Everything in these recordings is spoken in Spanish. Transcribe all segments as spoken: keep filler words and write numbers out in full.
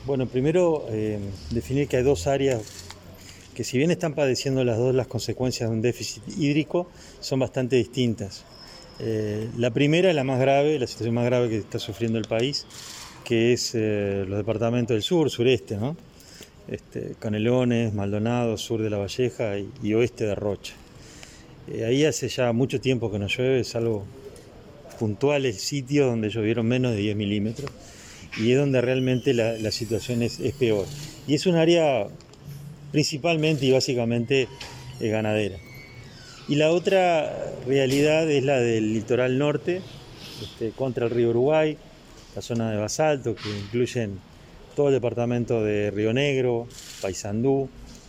Bueno, primero eh, definir que hay dos áreas que, si bien están padeciendo las dos las consecuencias de un déficit hídrico, son bastante distintas. Eh, la primera es la más grave, la situación más grave que está sufriendo el país, que es eh, los departamentos del sur, sureste, ¿no? Este, Canelones, Maldonado, sur de La Valleja y, y oeste de Rocha. Eh, ahí hace ya mucho tiempo que no llueve, salvo puntuales sitios donde llovieron menos de diez milímetros, y es donde realmente la, la situación es, es peor. Y es un área principalmente y básicamente eh, ganadera. Y la otra realidad es la del litoral norte, este, contra el río Uruguay, la zona de basalto, que incluyen todo el departamento de Río Negro, Paysandú,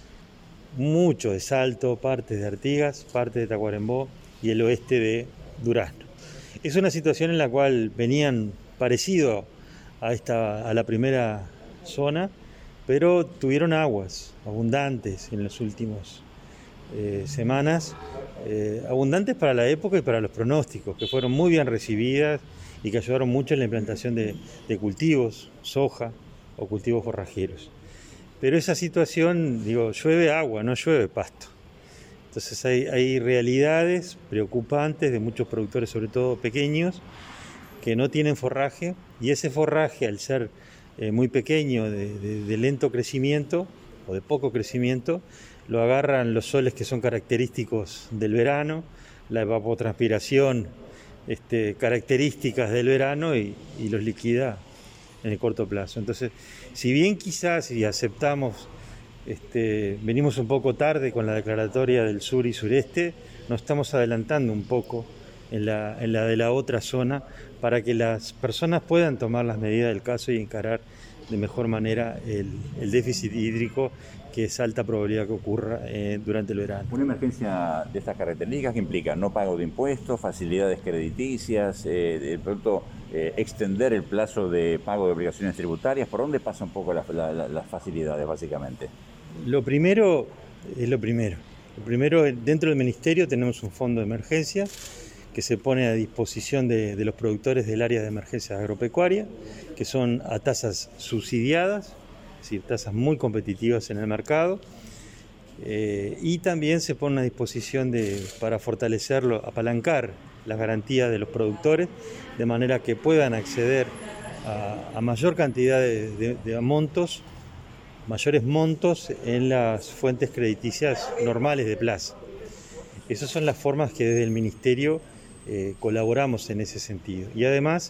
mucho de Salto, partes de Artigas, parte de Tacuarembó y el oeste de Durazno. Es una situación en la cual venían parecido a, esta, a la primera zona, pero tuvieron aguas abundantes en las últimas eh, semanas, eh, abundantes para la época y para los pronósticos, que fueron muy bien recibidas y que ayudaron mucho en la implantación de, de cultivos, soja o cultivos forrajeros. Pero esa situación, digo, llueve agua, no llueve pasto. Entonces hay, hay realidades preocupantes de muchos productores, sobre todo pequeños, que no tienen forraje, y ese forraje, al ser eh, muy pequeño, de, de, de lento crecimiento o de poco crecimiento, lo agarran los soles que son característicos del verano, la evapotranspiración este, características del verano, y, y los liquida en el corto plazo. Entonces, si bien quizás, y aceptamos, este, venimos un poco tarde con la declaratoria del sur y sureste, nos estamos adelantando un poco en la, en la de la otra zona, para que las personas puedan tomar las medidas del caso y encarar de mejor manera el, el déficit hídrico, que es alta probabilidad que ocurra eh, durante el verano. Una emergencia de estas características que implica no pago de impuestos, facilidades crediticias, eh, de pronto eh, extender el plazo de pago de obligaciones tributarias. ¿Por dónde pasan un poco las la, la, las facilidades, básicamente? Lo primero es lo primero. Lo primero, dentro del Ministerio tenemos un fondo de emergencia que se pone a disposición de, de los productores del área de emergencia agropecuaria, que son a tasas subsidiadas, es decir, tasas muy competitivas en el mercado, eh, y también se pone a disposición de, para fortalecerlo, apalancar las garantías de los productores, de manera que puedan acceder a, a mayor cantidad de, de, de montos, mayores montos en las fuentes crediticias normales de plaza. Esas son las formas que desde el Ministerio eh, colaboramos en ese sentido. Y además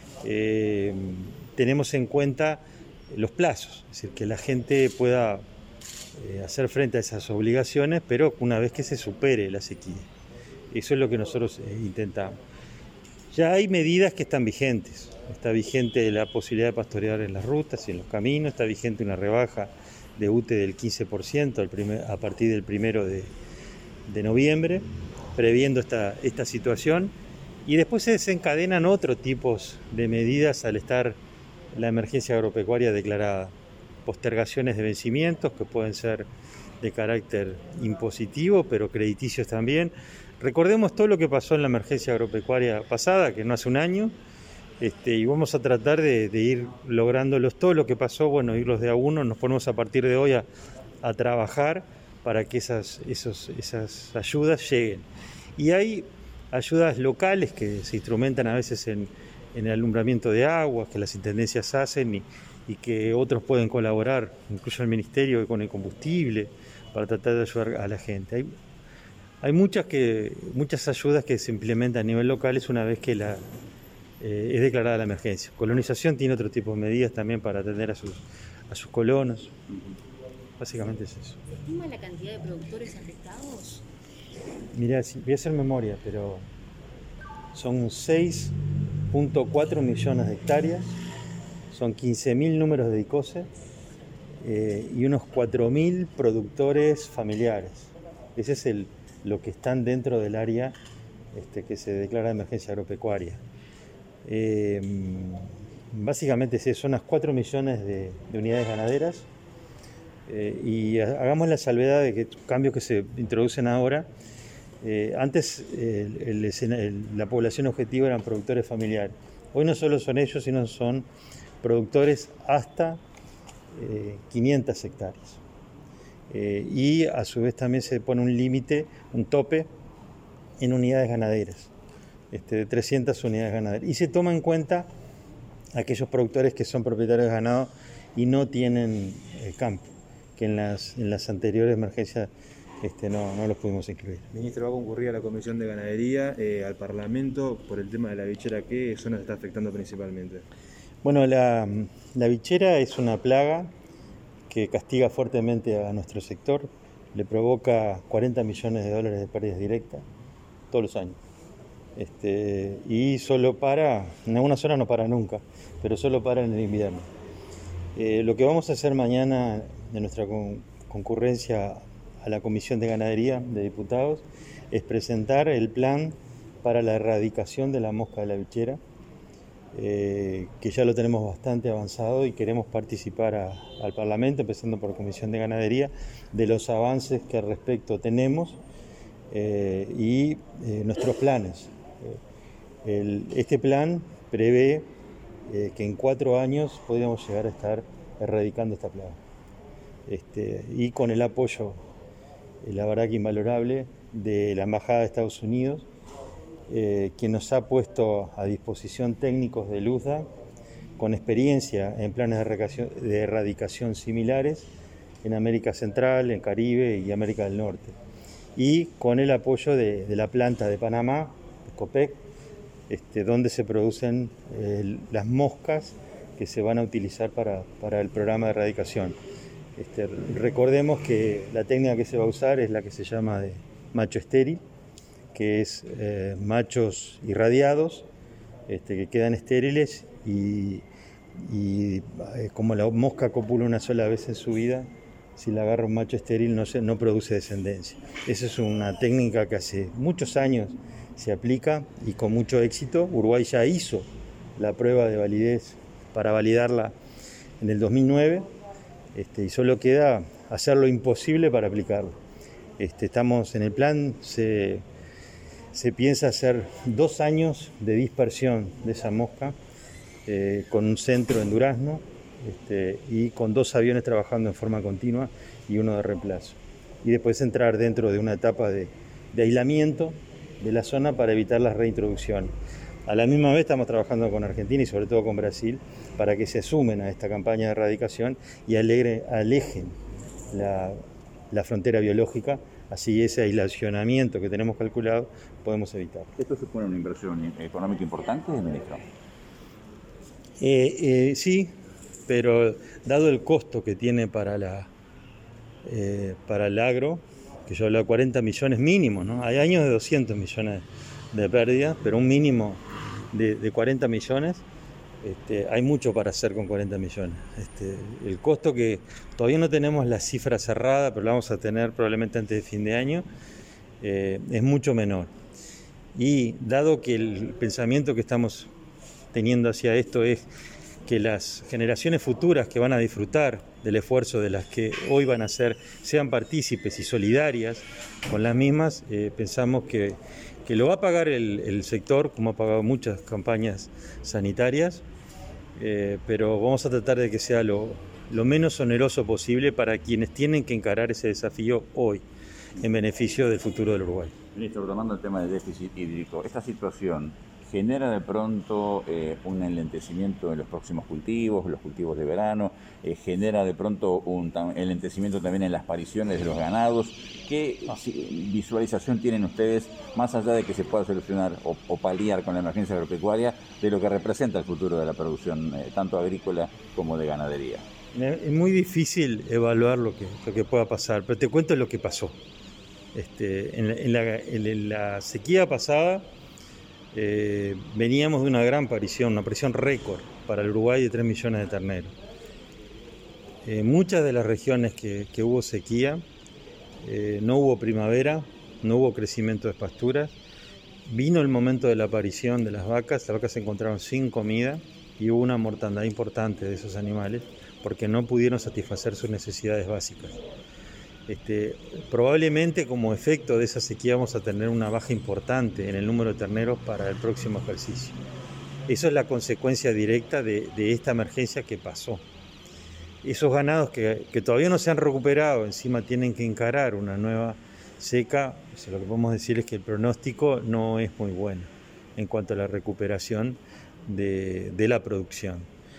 eh, tenemos en cuenta los plazos, es decir, que la gente pueda eh, hacer frente a esas obligaciones, pero una vez que se supere la sequía. Eso es lo que nosotros eh, intentamos. Ya hay medidas que están vigentes. Está vigente la posibilidad de pastorear en las rutas y en los caminos, está vigente una rebaja de U T E del quince por ciento al primer, a partir del primero de, de noviembre, previendo esta, esta situación, y después se desencadenan otros tipos de medidas al estar la emergencia agropecuaria declarada. Postergaciones de vencimientos que pueden ser de carácter impositivo, pero crediticios también. Recordemos todo lo que pasó en la emergencia agropecuaria pasada, que no hace un año, este, y vamos a tratar de, de ir lográndolos, todo lo que pasó, bueno, irlos de a uno. Nos ponemos a partir de hoy a, a trabajar para que esas, esos, esas ayudas lleguen. Y hay ayudas locales que se instrumentan a veces en, en el alumbramiento de aguas, que las intendencias hacen y, y que otros pueden colaborar, incluso el Ministerio, con el combustible, para tratar de ayudar a la gente. Hay, hay muchas, que, muchas ayudas que se implementan a nivel local una vez que la, eh, es declarada la emergencia. Colonización tiene otro tipo de medidas también para atender a sus, a sus colonos. Básicamente es eso. ¿Se estima la cantidad de productores afectados? Mirá, voy a hacer memoria, pero son seis punto cuatro millones de hectáreas, son quince mil números de DICOSE eh, y unos cuatro mil productores familiares. Ese es el, lo que están dentro del área este, que se declara de emergencia agropecuaria. Eh, básicamente es eso, son unas cuatro millones de, de unidades ganaderas. Eh, y hagamos la salvedad de que cambios que se introducen ahora, eh, antes eh, el, el, el, la población objetiva eran productores familiares. Hoy no solo son ellos, sino son productores hasta eh, quinientas hectáreas. Eh, y a su vez también se pone un límite, un tope en unidades ganaderas, este, de trescientas unidades ganaderas. Y se toma en cuenta aquellos productores que son propietarios de ganado y no tienen eh, campo, que en las, en las anteriores emergencias este, no, no los pudimos incluir. Ministro, va a concurrir a la Comisión de Ganadería, eh, al Parlamento, por el tema de la bichera. ¿Qué zonas está afectando principalmente? Bueno, la, la bichera es una plaga que castiga fuertemente a nuestro sector, le provoca cuarenta millones de dólares de pérdidas directas todos los años. Este, y solo para, en algunas zonas no para nunca, pero solo para en el invierno. Eh, lo que vamos a hacer mañana de nuestra con, concurrencia a la Comisión de Ganadería de Diputados es presentar el plan para la erradicación de la mosca de la bichera, eh, que ya lo tenemos bastante avanzado y queremos participar a, al Parlamento, empezando por la Comisión de Ganadería, de los avances que al respecto tenemos eh, y eh, nuestros planes. El, este plan prevé eh, que en cuatro años podríamos llegar a estar erradicando esta plaga. Este, y con el apoyo, eh, la verdad que invalorable, de la Embajada de Estados Unidos, eh, que nos ha puesto a disposición técnicos de LUSDA con experiencia en planes de erradicación, de erradicación similares en América Central, en Caribe y América del Norte. Y con el apoyo de, de la planta de Panamá, COPEC, este, donde se producen eh, las moscas que se van a utilizar para, para el programa de erradicación. Este, recordemos que la técnica que se va a usar es la que se llama de macho estéril, que es eh, machos irradiados este, que quedan estériles y, y eh, como la mosca copula una sola vez en su vida, si la agarra un macho estéril no, se, no produce descendencia. Esa es una técnica que hace muchos años se aplica y con mucho éxito. Uruguay ya hizo la prueba de validez para validarla en el dos mil nueve este, y solo queda hacer lo imposible para aplicarlo. Este, estamos en el plan, se, se piensa hacer dos años de dispersión de esa mosca eh, con un centro en Durazno este, y con dos aviones trabajando en forma continua y uno de reemplazo. Y después entrar dentro de una etapa de, de aislamiento de la zona para evitar las reintroducciones. A la misma vez estamos trabajando con Argentina y sobre todo con Brasil para que se sumen a esta campaña de erradicación y alegre, alejen la, la frontera biológica, así ese aislacionamiento que tenemos calculado podemos evitar. ¿Esto supone una inversión económica importante, ministro? Eh, eh, sí, pero dado el costo que tiene para, la, eh, para el agro, que yo hablo de cuarenta millones mínimo, ¿no? Hay años de doscientos millones de pérdidas, pero un mínimo de, de cuarenta millones, este, hay mucho para hacer con cuarenta millones. Este, el costo que todavía no tenemos la cifra cerrada, pero la vamos a tener probablemente antes de fin de año, eh, es mucho menor. Y dado que el pensamiento que estamos teniendo hacia esto es que las generaciones futuras que van a disfrutar del esfuerzo de las que hoy van a ser, sean partícipes y solidarias con las mismas, eh, pensamos que, que lo va a pagar el, el sector, como ha pagado muchas campañas sanitarias, eh, pero vamos a tratar de que sea lo, lo menos oneroso posible para quienes tienen que encarar ese desafío hoy, en beneficio del futuro del Uruguay. Ministro, retomando el tema del déficit hídrico, esta situación genera de pronto eh, un enlentecimiento en los próximos cultivos, los cultivos de verano, eh, genera de pronto un tam- enlentecimiento también en las pariciones de los ganados. ¿Qué visualización tienen ustedes, más allá de que se pueda solucionar o, o paliar con la emergencia agropecuaria, de lo que representa el futuro de la producción, eh, tanto agrícola como de ganadería? Es muy difícil evaluar lo que, lo que pueda pasar, pero te cuento lo que pasó. Este, en, la, en, la, en la sequía pasada, Eh, veníamos de una gran parición, una parición récord para el Uruguay de tres millones de terneros. En muchas de las regiones que, que hubo sequía, eh, no hubo primavera, no hubo crecimiento de pasturas, vino el momento de la aparición de las vacas, las vacas se encontraron sin comida y hubo una mortandad importante de esos animales porque no pudieron satisfacer sus necesidades básicas. Este, probablemente como efecto de esa sequía vamos a tener una baja importante en el número de terneros para el próximo ejercicio. Eso es la consecuencia directa de, de esta emergencia que pasó. esos ganados que, que todavía no se han recuperado, encima tienen que encarar una nueva seca, o sea, lo que podemos decir es que el pronóstico no es muy bueno en cuanto a la recuperación de, de la producción.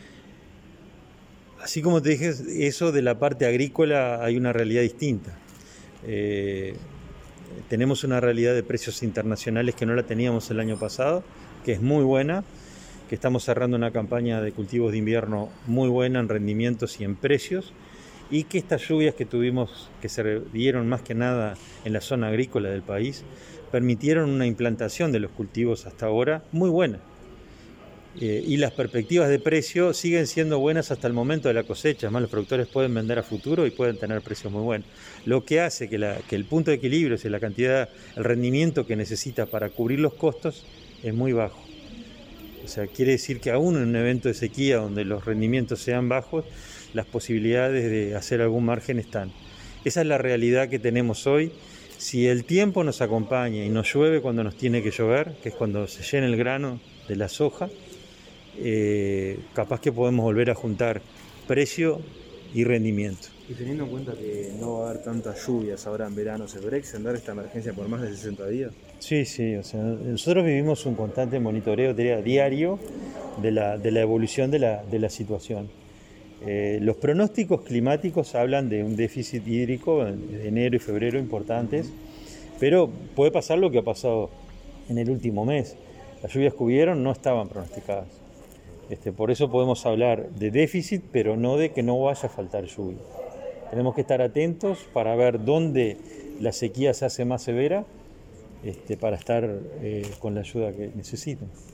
Así como te dije, eso de la parte agrícola hay una realidad distinta. Eh, tenemos una realidad de precios internacionales que no la teníamos el año pasado, que es muy buena, que estamos cerrando una campaña de cultivos de invierno muy buena en rendimientos y en precios, y que estas lluvias que tuvimos, que se dieron más que nada en la zona agrícola del país, permitieron una implantación de los cultivos hasta ahora muy buena. Eh, y las perspectivas de precio siguen siendo buenas hasta el momento de la cosecha. Además, los productores pueden vender a futuro y pueden tener precios muy buenos. Lo que hace que, la, que el punto de equilibrio, o sea, la cantidad, el rendimiento que necesita para cubrir los costos es muy bajo. O sea, quiere decir que aún en un evento de sequía donde los rendimientos sean bajos, las posibilidades de hacer algún margen están. Esa es la realidad que tenemos hoy. Si el tiempo nos acompaña y nos llueve cuando nos tiene que llover, que es cuando se llena el grano de la soja, eh, capaz que podemos volver a juntar precio y rendimiento. Y teniendo en cuenta que no va a haber tantas lluvias ahora en verano, ¿se podrá extender esta emergencia por más de sesenta días? Sí, sí, o sea, nosotros vivimos un constante monitoreo diario de la, de la evolución de la, de la situación. Eh, los pronósticos climáticos hablan de un déficit hídrico en enero y febrero importantes, pero puede pasar lo que ha pasado en el último mes. Las lluvias que hubieron no estaban pronosticadas. Este, por eso podemos hablar de déficit, pero no de que no vaya a faltar lluvia. Tenemos que estar atentos para ver dónde la sequía se hace más severa, este, para estar eh, con la ayuda que necesitan.